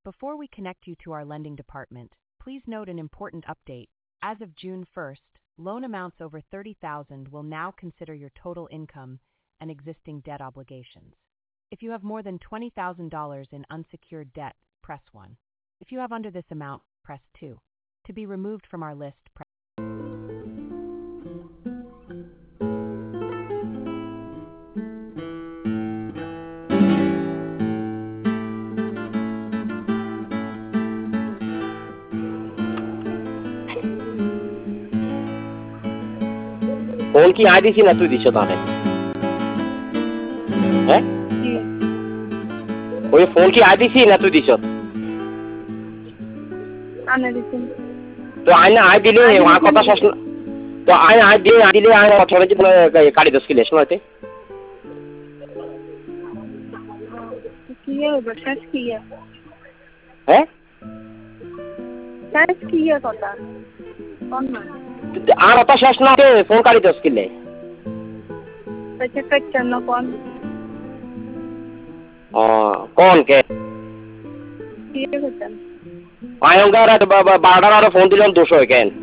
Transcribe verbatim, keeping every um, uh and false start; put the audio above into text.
Before we connect you to our lending department, please note an important update. As of June first, loan amounts over thirty thousand dollars will now consider your total income and existing debt obligations. If you have more than twenty thousand dollars in unsecured debt, press one. If you have under this amount, press two. To be removed from our list, press phone की आधी सी ना तू दिशत आहे हैं ओए phone की आधी सी ना तू दिशत आना दिसन तो आयना आय दिले वहां कथा शासन तो आय आय दिले आय दिले आय अठरा ची तुला काढी दस किलो असणार ते किया बस किया हैं काय किया कथा कोण ना আর অত শেষ না ফোন কাটি দশ কিলে त्याचे कच्चन कोण ও কোন কে किया कच्चन আয়ঙ্গার বারোটার আর ফোন দিলাম দুশো কেন